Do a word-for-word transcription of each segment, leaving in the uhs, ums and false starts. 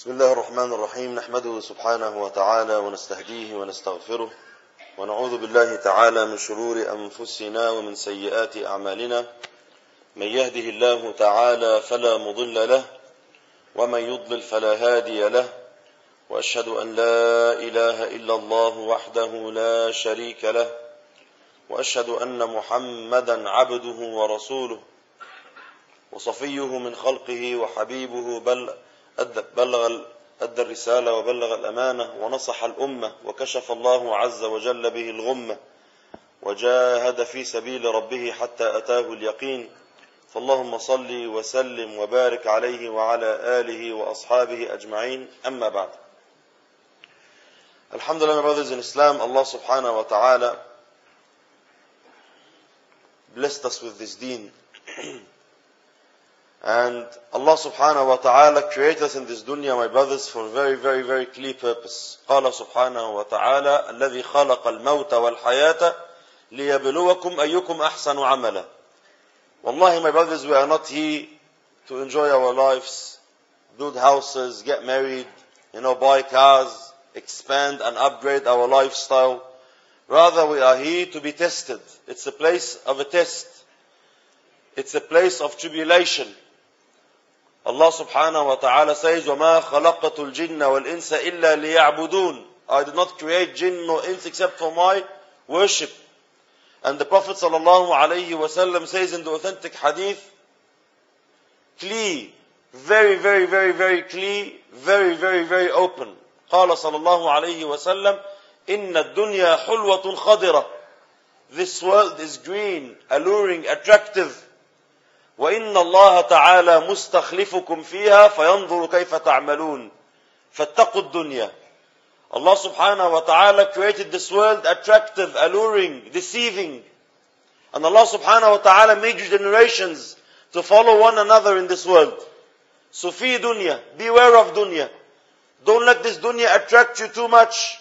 بسم الله الرحمن الرحيم نحمده سبحانه وتعالى ونستهديه ونستغفره ونعوذ بالله تعالى من شرور أنفسنا ومن سيئات أعمالنا من يهده الله تعالى فلا مضل له ومن يضلل فلا هادي له وأشهد أن لا إله إلا الله وحده لا شريك له وأشهد أن محمدا عبده ورسوله وصفيه من خلقه وحبيبه بل بلغ أدى الرسالة وبلغ الأمانة ونصح الأمة وكشف الله عز وجل به الغمة وجاهد في سبيل ربه حتى أتاه اليقين فاللهم صل وسلم وبارك عليه وعلى آله وأصحابه أجمعين أما بعد. Alhamdulillah, my brothers in Islam, Allah subhanahu wa ta'ala blessed us with this deen. And Allah subhanahu wa ta'ala created us in this dunya, my brothers, for a very, very, very clear purpose. قال سبحانه وتعالى الذي خلق الموت والحياة ليبلوكم أيكم أحسن عملا. Wallahi, my brothers, we are not here to enjoy our lives, build houses, get married, you know, buy cars, expand and upgrade our lifestyle. Rather, we are here to be tested. It's a place of a test. It's a place of tribulation. Allah subhanahu wa ta'ala says, وَمَا خَلَقَتُ الْجِنَّ وَالْإِنسَ إِلَّا لِيَعْبُدُونَ. I did not create jinn nor ins except for my worship. And the Prophet sallallahu alayhi wa sallam says in the authentic hadith, clear, very, very, very, very clear, very, very, very open. قال صلى الله عليه وسلم إِنَّ الدُّنْيَا حُلْوَةٌ خَضِرَةٌ. This world is green, alluring, attractive. وَإِنَّ اللَّهَ تَعَالَى مُسْتَخْلِفُكُمْ فِيهَا فَيَنْظُرُ كَيْفَ تَعْمَلُونَ فَاتَّقُوا الدُّنْيَا. Allah subhanahu wa ta'ala created this world attractive, alluring, deceiving. And Allah subhanahu wa ta'ala made you generations to follow one another in this world. So fi dunya, beware of dunya. Don't let this dunya attract you too much.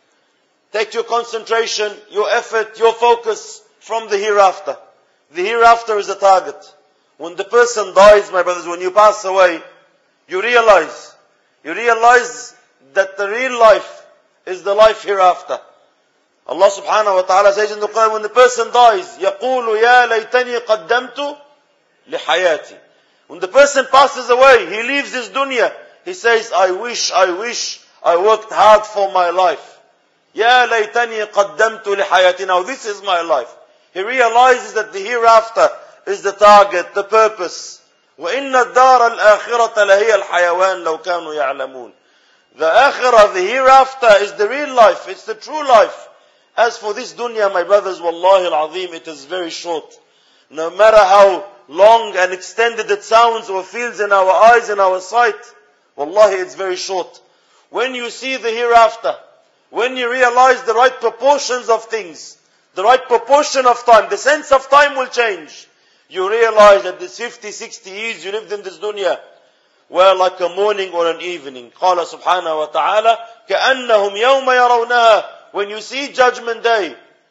Take your concentration, your effort, your focus from the hereafter. The hereafter is the target. When the person dies, my brothers, when you pass away, you realize, you realize that the real life is the life hereafter. Allah subhanahu wa ta'ala says in the Quran, when the person dies, يَقُولُ يَا لَيْتَنِي قَدَّمْتُ لِحَيَاتِي. When the person passes away, he leaves this dunya, he says, I wish, I wish I worked hard for my life. يَا لَيْتَنِي قَدَّمْتُ لِحَيَاتِي. Now this is my life. He realizes that the hereafter is the target, the purpose. وَإِنَّ الدَّارَ الْآخِرَةَ لَهِيَ الْحَيَوَانِ لَوْ كَانُوا يَعْلَمُونَ. The akhirah, the hereafter, is the real life. It's the true life. As for this dunya, my brothers, wallahi al-azim, it is very short. No matter how long and extended it sounds or feels in our eyes and our sight, wallahi, it's very short. When you see the hereafter, when you realize the right proportions of things, the right proportion of time, the sense of time will change. You realize that this fifty, sixty years you lived in this dunya were like a morning or an evening. قال سبحانه وتعالى كأنهم يوم يرونها. When you see Judgment Day,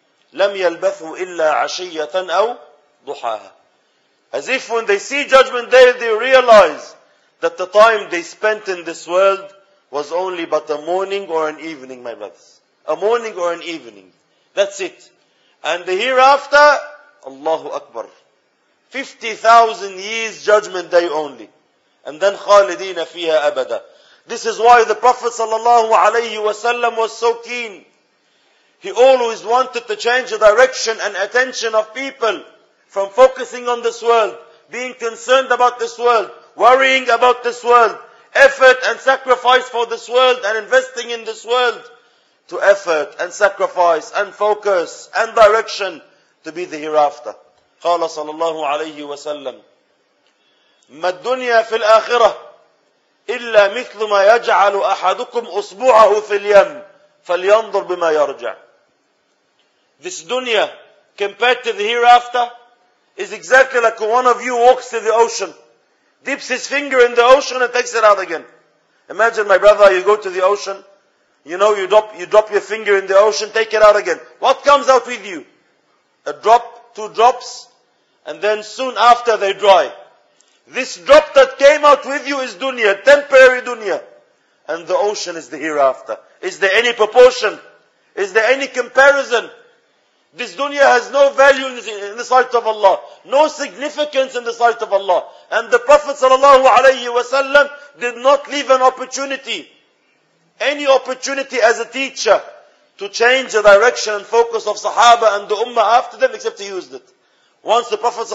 لم يلبثوا إلا عشية أو ضحاها. As if when they see Judgment Day, they realize that the time they spent in this world was only but a morning or an evening, my brothers. A morning or an evening. That's it. And the hereafter, Allahu Akbar. fifty thousand years Judgment Day only. And then خالدين فيها أبدا. This is why the Prophet sallallahu alayhi wa sallam was so keen. He always wanted to change the direction and attention of people from focusing on this world, being concerned about this world, worrying about this world, effort and sacrifice for this world and investing in this world, to effort and sacrifice and focus and direction to be the hereafter. قال صلى الله عليه وسلم ما الدنيا في الآخرة إلا مثل ما يجعل أحدكم أصبعه في اليم فلينظر بما يرجع. This dunya compared to the hereafter is exactly like one of you walks to the ocean, dips his finger in the ocean and takes it out again. Imagine, my brother, you go to the ocean, you know, you drop, you drop your finger in the ocean, take it out again. What comes out with you? A drop, two drops, and then soon after they dry. This drop that came out with you is dunya, temporary dunya. and the ocean is the hereafter. Is there any proportion? Is there any comparison? This dunya has no value in the sight of Allah, no significance in the sight of Allah. And the Prophet ﷺ did not leave an opportunity, any opportunity as a teacher, to change the direction and focus of Sahaba and the Ummah after them, except he used it. Once the Prophet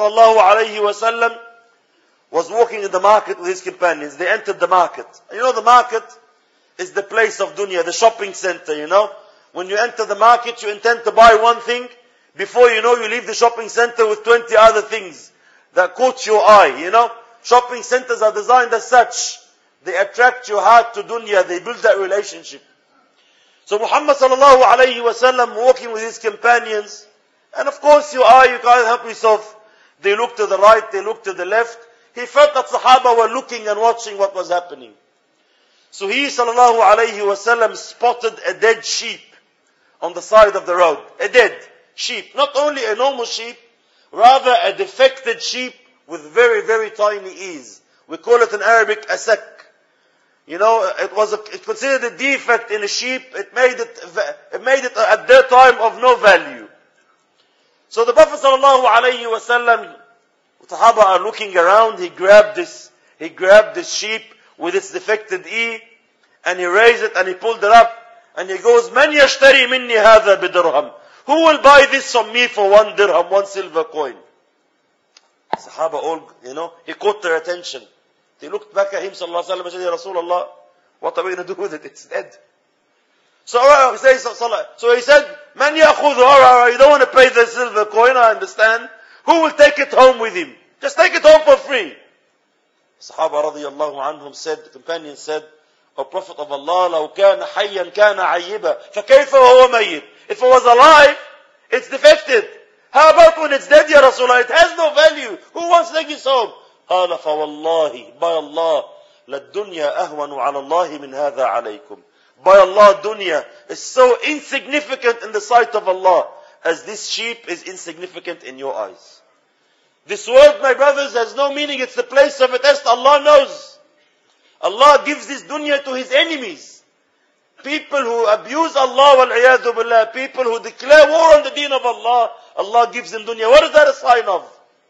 ﷺ was walking in the market with his companions. They entered the market. You know, the market is the place of dunya, the shopping center, you know. When you enter the market, you intend to buy one thing. Before you know, you leave the shopping center with twenty other things that caught your eye, you know. Shopping centers are designed as such. They attract your heart to dunya. They build that relationship. So Muhammad sallallahu alayhi wa sallam walking with his companions. And of course your eye, you can't help yourself. They look to the right, they look to the left. He felt that Sahaba were looking and watching what was happening. So he sallallahu alayhi wa sallam spotted a dead sheep on the side of the road. A dead sheep. Not only a normal sheep, rather a defected sheep with very, very tiny ears. We call it in Arabic a sak. You know, it was a, it considered a defect in a sheep. It made it, it made it at that time of no value. So the Prophet sallallahu alayhi wa sallam, Sahaba are looking around. He grabbed this, he grabbed this sheep with its defected ear, and he raised it and he pulled it up, and he goes, "Man yashtari minni hadha bidirham?" Who will buy this from me for one dirham, one silver coin? Sahaba all, you know, he caught their attention. They looked back at him, sallallahu alaihi wasallam, and said, "Ya Rasulullah, what are we going to do with it? It's dead." So, uh, so he said, "Man ya'khudhu?" All right, you don't want to pay the silver coin, I understand. Who will take it home with him? Just take it home for free. Sahaba radiyallahu anhum said, the companion said, "O Prophet of Allah, لو كان حيا كان عيبا فكيف وهو ميت?" If it was alive, it's defected. How about when it's dead, Ya Rasulullah? It has no value. Who wants to take this home? قال فوالله, by Allah, للدنيا أهون على الله من هذا عليكم. By Allah, dunya is so insignificant in the sight of Allah as this sheep is insignificant in your eyes. This world, my brothers, has no meaning. It's the place of a test. Allah knows. Allah gives this dunya to His enemies. People who abuse Allah, wal-iyadu billah, people who declare war on the deen of Allah, Allah gives them dunya. What is that a sign of?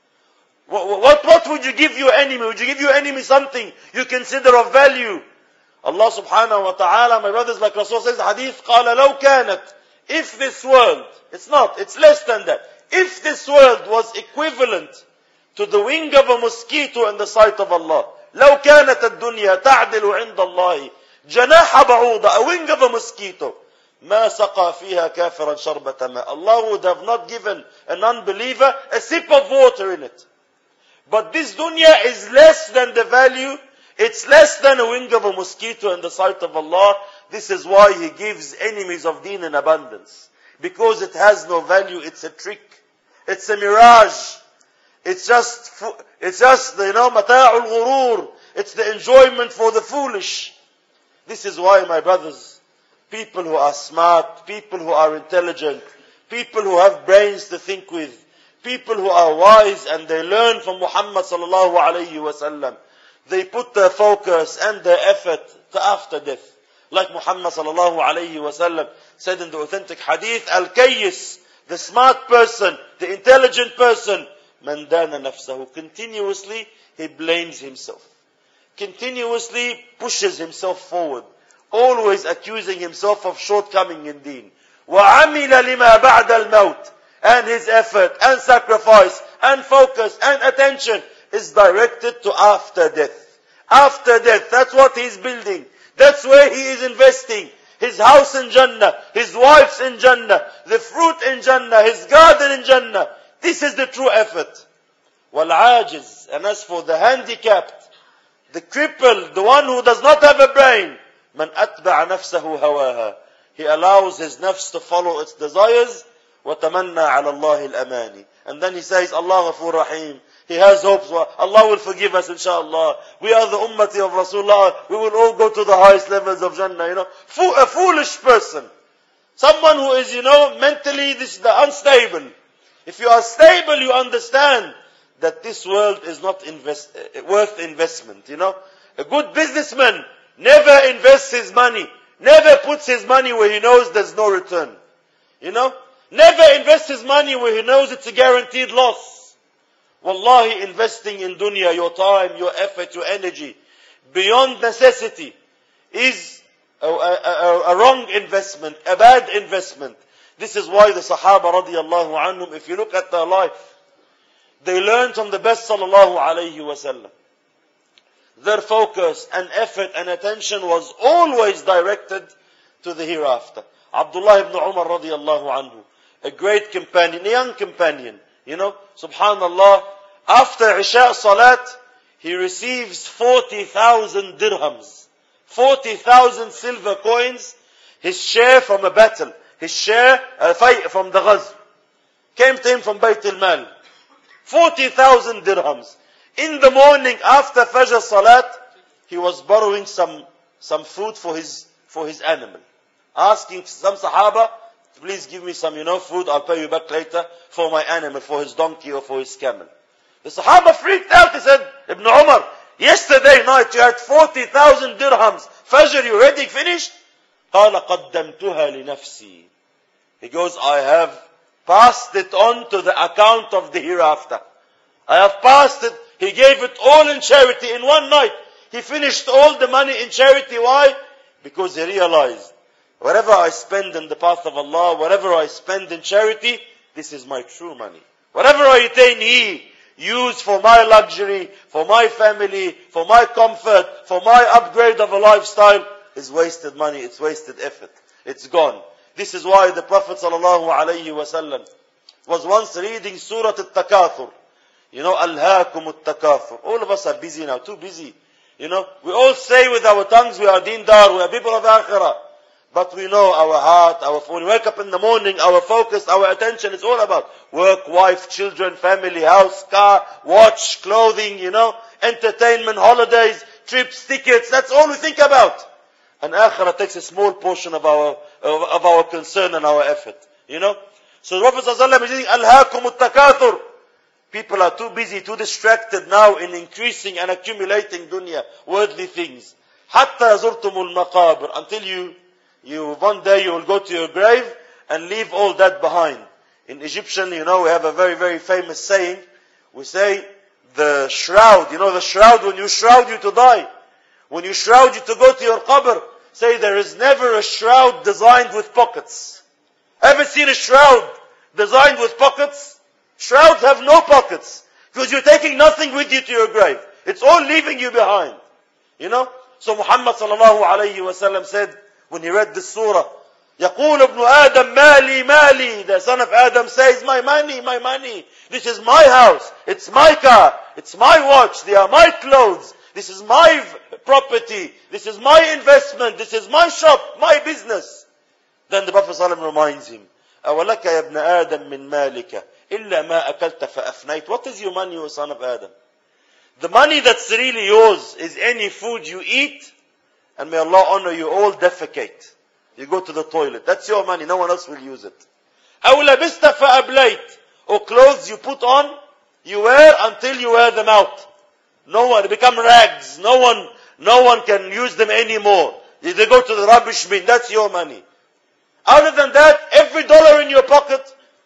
What, what, what would you give your enemy? Would you give your enemy something you consider of value? Allah subhanahu wa ta'ala, my brothers, like Rasul says, hadith, قَالَ لَوْ كَانَتْ, if this world, it's not, it's less than that. If this world was equivalent to the wing of a mosquito in the sight of Allah, لَوْ كَانَتَ الدُّنْيَا تَعْدِلُ عِنْدَ اللَّهِ جَنَاحَ بَعُوضَ, a wing of a mosquito, مَا سَقَى فِيهَا كَافِرًا شَرْبَةَ مَاءٍ. Allah would have not given an unbeliever a sip of water in it. But this dunya is less than the value. It's less than a wing of a mosquito in the sight of Allah. This is why He gives enemies of deen in abundance. Because it has no value. It's a trick. It's a mirage. It's just, it's just, you know, mata'ul ghurur. It's the enjoyment for the foolish. This is why, my brothers, people who are smart, people who are intelligent, people who have brains to think with, people who are wise and they learn from Muhammad sallallahu alayhi wa sallam, they put their focus and their effort to after death. Like Muhammad sallallahu alayhi wa sallam said in the authentic hadith, Al-Kayyis, the smart person, the intelligent person, man dana nafsahu, continuously he blames himself. Continuously pushes himself forward. Always accusing himself of shortcoming in deen. وَعَمِلَ لِمَا بَعْدَ الْمَوْتِ, and his effort and sacrifice and focus and attention is directed to after death. After death, that's what he's building. That's where he is investing. His house in Jannah, his wives in Jannah, the fruit in Jannah, his garden in Jannah. This is the true effort. وَالْعَاجِزِ, and as for the handicapped, the crippled, the one who does not have a brain, مَنْ أَتْبَعَ نَفْسَهُ هَوَاهَا, he allows his nafs to follow its desires, وَتَمَنَّى عَلَى اللَّهِ الْأَمَانِ, and then he says, Allah Ghafur Rahim. He has hopes. Allah will forgive us, inshallah. We are the ummati of Rasulullah. We will all go to the highest levels of Jannah, you know. A foolish person. Someone who is, you know, mentally this the unstable. If you are stable, you understand that this world is not invest, worth investment, you know. A good businessman never invests his money, never puts his money where he knows there's no return. You know? Never invests his money where he knows it's a guaranteed loss. Wallahi, investing in dunya, your time, your effort, your energy, beyond necessity, is a, a, a, a wrong investment, a bad investment. This is why the Sahaba radiallahu anhum, if you look at their life, they learned from the best sallallahu alayhi wasallam. Their focus and effort and attention was always directed to the hereafter. Abdullah ibn Umar radiallahu anhu, a great companion, a young companion, you know, subhanallah, after Isha Salat, he receives forty thousand dirhams, forty thousand silver coins, his share from a battle, his share uh, from the Ghazw, came to him from Bayt al-Mal. forty thousand dirhams. In the morning after Fajr Salat, he was borrowing some, some food for his, for his animal. Asking some Sahaba, please give me some, you know, food, I'll pay you back later for my animal, for his donkey or for his camel. The Sahaba freaked out. He said, Ibn Umar, yesterday night you had forty thousand dirhams. Fajr, you already finished? قال قدمتها لنفسي. He goes, I have passed it on to the account of the hereafter. I have passed it. He gave it all in charity in one night. He finished all the money in charity. Why? Because he realized, whatever I spend in the path of Allah, whatever I spend in charity, this is my true money. Whatever I attain here, use for my luxury, for my family, for my comfort, for my upgrade of a lifestyle, is wasted money, it's wasted effort. It's gone. This is why the Prophet sallallahu alayhi wasallam was once reading Surah Al-Takathur. You know, Alhaakum Al-Takathur. All of us are busy now, too busy. You know, we all say with our tongues, we are dindar, we are people of akhirah. But we know our heart, our, when we wake up in the morning, our focus, our attention is all about work, wife, children, family, house, car, watch, clothing, you know, entertainment, holidays, trips, tickets. That's all we think about. And akhirah takes a small portion of our, of, of our concern and our effort. You know? So the Prophet ﷺ is saying, Alhaakum Al-Takathur. People are too busy, too distracted now in increasing and accumulating dunya, worldly things. Hatta zurtumul maqabir. Until you You, one day you will go to your grave and leave all that behind. In Egyptian, you know, we have a very, very famous saying. We say, the shroud, you know, the shroud, when you shroud you to die, when you shroud you to go to your qabr, say there is never a shroud designed with pockets. Ever seen a shroud designed with pockets? Shrouds have no pockets, because you're taking nothing with you to your grave. It's all leaving you behind. You know? So Muhammad sallallahu alayhi wa sallam said, when he read this surah, يَقُولُ ابْنُ آدَمْ مَالِي مَالِي. The son of Adam says, my money, my money. This is my house. It's my car. It's my watch. They are my clothes. This is my property. This is my investment. This is my shop, my business. Then the Prophet ﷺ reminds him, أَوَلَكَ يَا ابْنَ آدَمْ مِنْ مَالِكَ إِلَّا مَا أَكَلْتَ فَأَفْنَيْتَ. What is your money, O son of Adam? The money that's really yours is any food you eat, and may Allah honor you, all defecate. You go to the toilet. That's your money. No one else will use it. أَوْ لَبِسْتَ فَأَبْلَيْتَ. Or clothes you put on, you wear until you wear them out. No one, they become rags. No one, no one can use them anymore. They go to the rubbish bin. That's your money. Other than that, every dollar in your pocket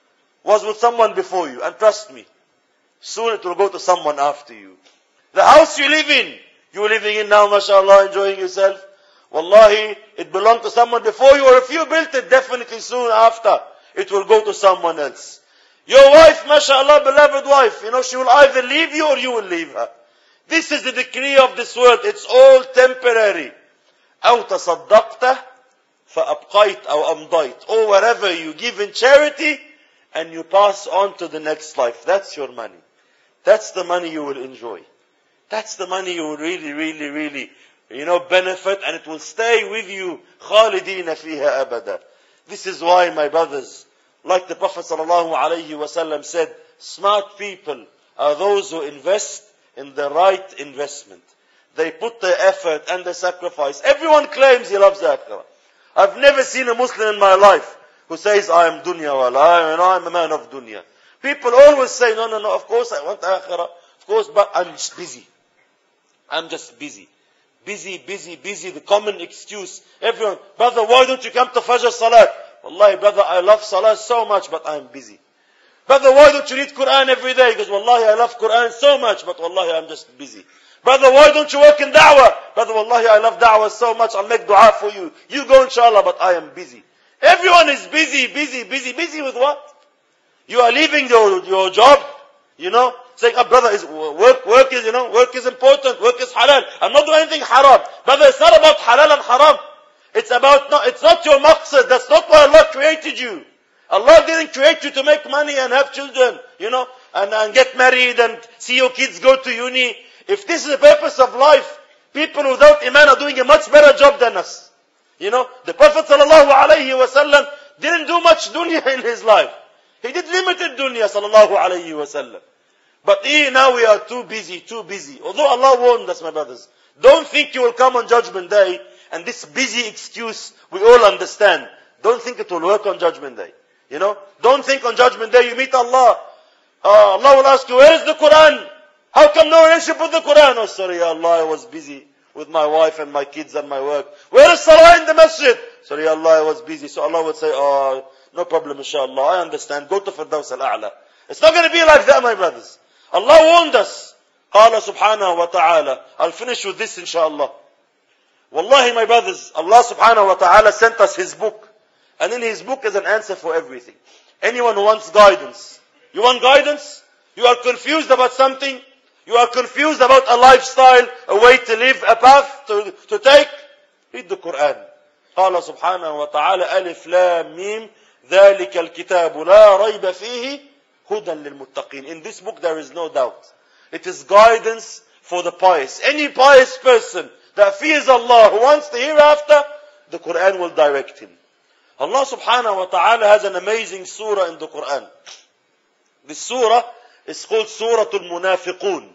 was with someone before you. And trust me, soon it will go to someone after you. The house you live in, you're living in now, mashallah, enjoying yourself. Wallahi, it belonged to someone before you, or if you built it, definitely soon after, it will go to someone else. Your wife, mashallah, beloved wife, you know, she will either leave you or you will leave her. This is the decree of this world. It's all temporary. أَوْ تَصَدَّقْتَ فَأَبْقَيْتَ أَوْ أَمْضَيْتَ. Or whatever you give in charity, and you pass on to the next life. That's your money. That's the money you will enjoy. That's the money you will really, really, really, you know, benefit, and it will stay with you. خَالِدِينَ فِيهَا أَبَدًا. This is why, my brothers, like the Prophet sallallahu alayhi wasallam said, smart people are those who invest in the right investment. They put their effort and their sacrifice. Everyone claims he loves akhirah. I've never seen a Muslim in my life who says, I am dunya wala, I am a man of dunya. People always say, no, no, no, of course I want akhirah. Of course, but I'm just busy. I'm just busy. Busy, busy, busy, the common excuse. Everyone, brother, why don't you come to Fajr Salat? Wallahi, brother, I love Salah so much, but I'm busy. Brother, why don't you read Quran every day? He goes, Wallahi, I love Quran so much, but Wallahi, I'm just busy. Brother, why don't you work in da'wah? Brother, Wallahi, I love da'wah so much, I'll make dua for you. You go inshallah, but I am busy. Everyone is busy, busy, busy, busy with what? You are leaving your, your job, you know, saying, oh, brother, is work, work is, you know, work is important, work is halal. I'm not doing anything haram. Brother, it's not about halal and haram. It's about, no, it's not your maqsad. That's not why Allah created you. Allah didn't create you to make money and have children, you know, and, and get married and see your kids go to uni. If this is the purpose of life, people without iman are doing a much better job than us. You know, the Prophet sallallahu alayhi wa sallam didn't do much dunya in his life. He did limited dunya sallallahu alayhi wa sallam. But he, now we are too busy, too busy. Although Allah warned us, my brothers, don't think you will come on Judgment Day and this busy excuse we all understand. Don't think it will work on Judgment Day. You know, don't think on Judgment Day you meet Allah. Uh, Allah will ask you, where is the Quran? How come no relationship with the Quran? Oh, sorry, Allah, I was busy with my wife and my kids and my work. Where is Salah in the masjid? Sorry, Allah, I was busy. So Allah would say, oh, no problem, inshallah. I understand. Go to Firdaus al-A'la. It's not going to be like that, my brothers. Allah warned us. قال سبحانه وتعالى. I'll finish with this, inshallah. Wallahi, my brothers, Allah subhanahu wa ta'ala sent us His book. And in His book is an answer for everything. Anyone who wants guidance. You want guidance? You are confused about something? You are confused about a lifestyle, a way to live, a path to, to take? Read the Quran. قال سبحانه وتعالى ألف لام ميم ذلك الكتاب لا ريب فيه هدى للمتقين. In this book there is no doubt. It is guidance for the pious. Any pious person that fears Allah, who wants the hereafter, the Quran will direct him. Allah subhanahu wa ta'ala has an amazing surah in the Quran. This surah is called Surah Al-Munafiqun.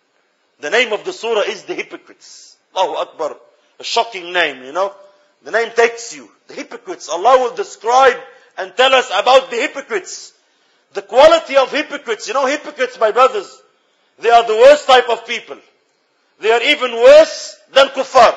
The name of the surah is the hypocrites. Allahu Akbar. A shocking name, you know. The name takes you. The hypocrites. Allah will describe and tell us about the hypocrites. The quality of hypocrites. You know, hypocrites, my brothers, they are the worst type of people. They are even worse than kuffar.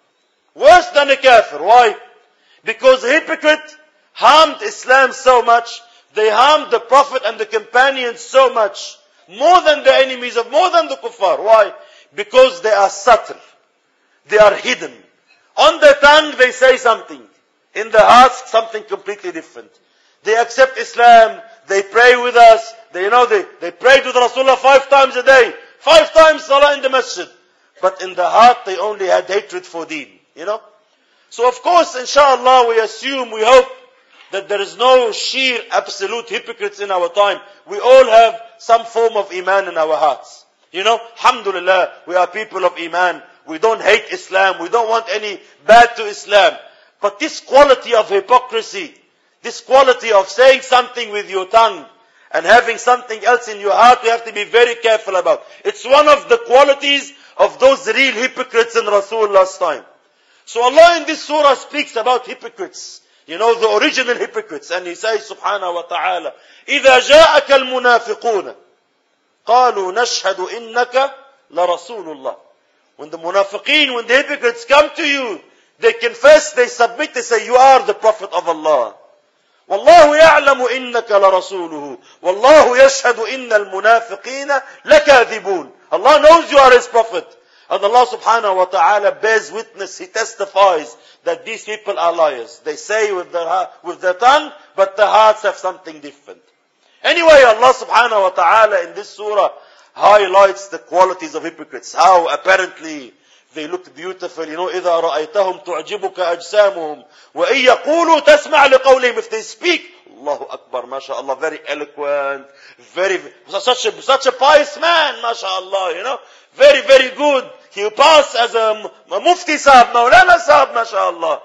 Worse than a kafir. Why? Because the hypocrite harmed Islam so much. They harmed the Prophet and the companions so much. More than the enemies of, more than the kuffar. Why? Because they are subtle. They are hidden. On their tongue they say something. In their hearts something completely different. They accept Islam. They pray with us. They, you know, they, they prayed with Rasulullah five times a day. Five times salah in the masjid. But in the heart they only had hatred for deen. You know? So of course, inshallah, we assume, we hope that there is no sheer absolute hypocrites in our time. We all have some form of iman in our hearts. You know, alhamdulillah, we are people of iman. We don't hate Islam. We don't want any bad to Islam. But this quality of hypocrisy, this quality of saying something with your tongue and having something else in your heart, we have to be very careful about. It's one of the qualities of those real hypocrites in Rasulullah's time. So Allah in this surah speaks about hypocrites. You know, the original hypocrites. And He says, subhanahu wa ta'ala, إِذَا جَاءَكَ الْمُنَافِقُونَ قَالُوا نَشْهَدُ إِنَّكَ لَرَسُولُ اللَّهِ. When the munafiqeen, when the hypocrites come to you, they confess, they submit, they say, you are the Prophet of Allah. وَاللَّهُ يَعْلَمُ إِنَّكَ لَرَسُولُهُ وَاللَّهُ يَشْهَدُ إِنَّ الْمُنَافِقِينَ لَكَاذِبُونَ. Allah knows you are His Prophet. And Allah subhanahu wa ta'ala bears witness, He testifies that these people are liars. They say with their, with their tongue, but their hearts have something different. Anyway, Allah subhanahu wa ta'ala in this surah highlights the qualities of hypocrites. How apparently they look beautiful. You know, إِذَا رَأَيْتَهُمْ تُعْجِبُكَ أَجْسَامُهُمْ وَإِن يَقُولُوا تَسْمَعْ لِقَوْلِهِمْ. If they speak, Allahu Akbar, mashallah, very eloquent, very, such a, such a pious man, mashallah, you know, very, very good. He passed as a, a mufti sahab, maulana sahab, mashallah.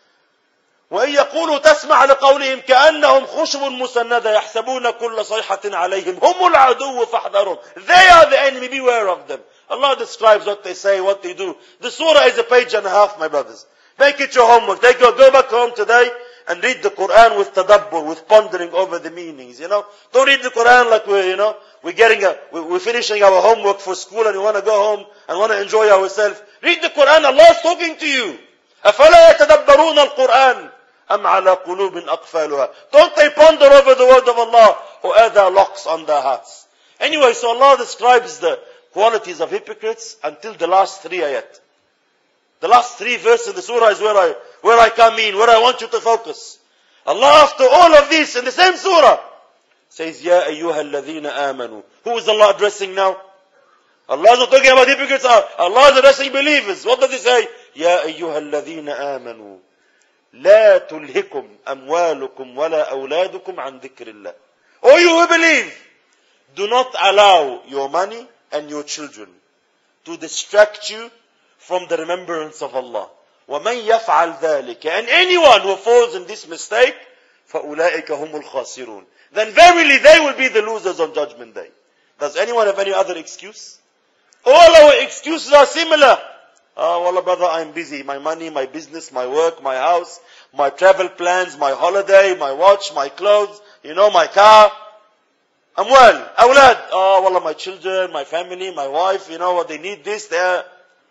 وَإِن يَقُولُوا تَسْمَعْ لِقَوْلِهِمْ كَأَنَّهُمْ خُشُبٌ مُسَنَّدَةٌ يَحْسَبُونَ كُلَّ صَيْحَةٍ عَلَيْهِمْ هُمُ الْعَدُوُّ فَاحْذَرُهُمْ. They are the enemy, beware of them. Allah describes what they say, what they do. The surah is a page and a half, my brothers. Make it your homework. Take your, go back home today and read the Quran with tadabbur, with pondering over the meanings, you know. Don't read the Quran like we're, you know, we're getting a, we're finishing our homework for school and we want to go home and want to enjoy ourselves. Read the Quran, Allah is talking to you. أَفَلَا يَتَدَبَّرُونَ الْقُرْآنَ أَمْ عَلَى قُلُوبٍ أَقْفَالُهَا. Don't they ponder over the word of Allah, or are there locks on their hearts? Anyway, so Allah describes the qualities of hypocrites until the last three ayat. The last three verses in the surah is where I, where I come in, where I want you to focus. Allah, after all of this, in the same surah, says, Ya ayyuha alladhina amanu. Who is Allah addressing now? Allah is not talking about hypocrites. Allah is addressing believers. What does He say? Ya ayyuha alladhina amanu. La tulhikum amwalukum wala awladukum an dhikrillah. O you who believe, do not allow your money and your children to distract you from the remembrance of Allah. وَمَنْ يَفْعَلْ ذَلِكَ. And anyone who falls in this mistake, فَأُولَٰئِكَ هُمُ الْخَاسِرُونَ. Then verily they will be the losers on Judgment Day. Does anyone have any other excuse? All our excuses are similar. Oh, wallah brother, I'm busy. My money, my business, my work, my house, my travel plans, my holiday, my watch, my clothes, you know, my car. Amwal, awlad. Oh, wallah, my children, my family, my wife, you know what, they need this, there.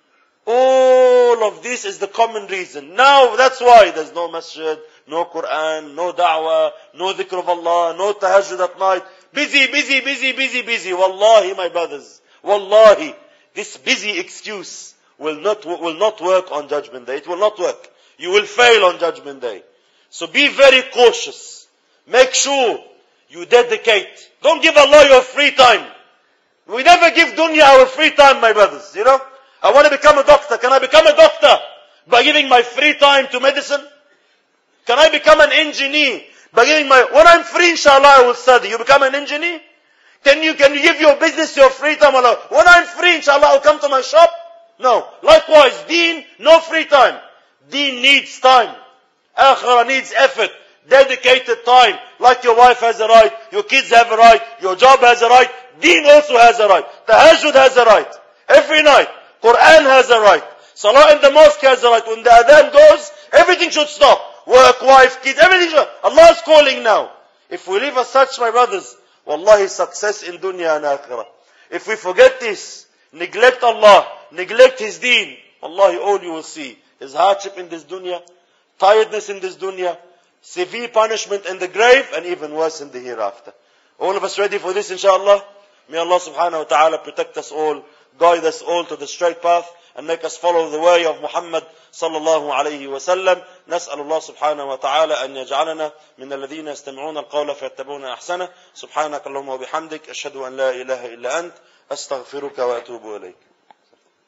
All of this is the common reason. Now, that's why there's no masjid, no Quran, no da'wah, no dhikr of Allah, no tahajjud at night. Busy, busy, busy, busy, busy. Wallahi, my brothers. Wallahi, this busy excuse will not, will not work on Judgment Day. It will not work. You will fail on Judgment Day. So be very cautious. Make sure you dedicate. Don't give Allah your free time. We never give dunya our free time, my brothers. You know? I want to become a doctor. Can I become a doctor by giving my free time to medicine? Can I become an engineer by giving my... When I'm free, inshallah, I will study. You become an engineer? Can you, can you give your business your free time? When I'm free, inshallah, I'll come to my shop? No. Likewise, deen, no free time. Deen needs time. Akhirah needs effort. Dedicated time. Like your wife has a right, your kids have a right, your job has a right, deen also has a right. Tahajjud has a right. Every night. Quran has a right. Salah in the mosque has a right. When the adhan goes, everything should stop. Work, wife, kids, everything should. Allah is calling now. If we live as such, my brothers, wallahi, success in dunya and akhirah. If we forget this, neglect Allah, neglect His deen, wallahi, all you will see is hardship in this dunya, tiredness in this dunya, severe punishment in the grave, and even worse in the hereafter. All of us ready for this, inshallah? May Allah subhanahu wa ta'ala protect us all, guide us all to the straight path, and make us follow the way of Muhammad sallallahu alayhi wa sallam. نسأل الله سبحانه وتعالى أن يجعلنا من الذين يستمعون القول فيتبعون أحسنه. سبحانك اللهم وبحمدك أشهد أن لا إله إلا أنت أستغفرك وأتوب إليك.